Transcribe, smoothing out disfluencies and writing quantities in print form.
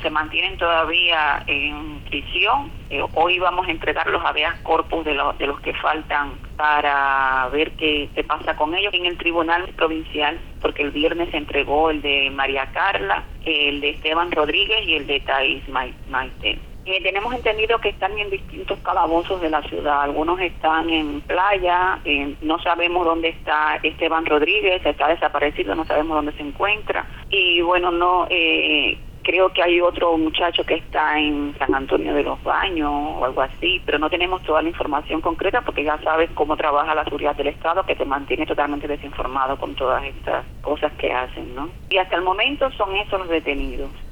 se mantienen todavía en prisión. Hoy vamos a entregar los habeas corpus de los que faltan para ver qué pasa con ellos en el tribunal provincial, porque el viernes se entregó el de María Carla, el de Esteban Rodríguez y el de Thais Maite. Tenemos entendido que están en distintos calabozos de la ciudad. Algunos están en Playa, no sabemos dónde está Esteban Rodríguez, está desaparecido, no sabemos dónde se encuentra. Y bueno, creo que hay otro muchacho que está en San Antonio de los Baños o algo así, pero no tenemos toda la información concreta porque ya sabes cómo trabaja la seguridad del Estado, que te mantiene totalmente desinformado con todas estas cosas que hacen, ¿no? Y hasta el momento son esos los detenidos.